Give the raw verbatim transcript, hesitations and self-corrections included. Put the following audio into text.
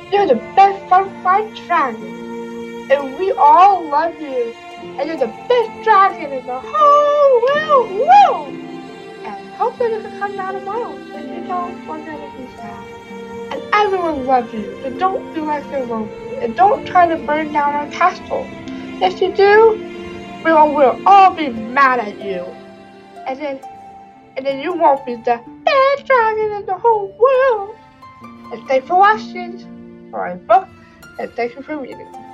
You're the best butterfly dragon, and we all love you. And you're the best dragon in the whole world, world. And hopefully you can come down tomorrow if you don't want to make me sad. And everyone loves you, so don't feel like you're lonely. And don't try to burn down our castle. If you do, we will we'll all be mad at you. And then and then you won't be the best dragon in the whole world. And thanks for watching my book, and thank you for reading.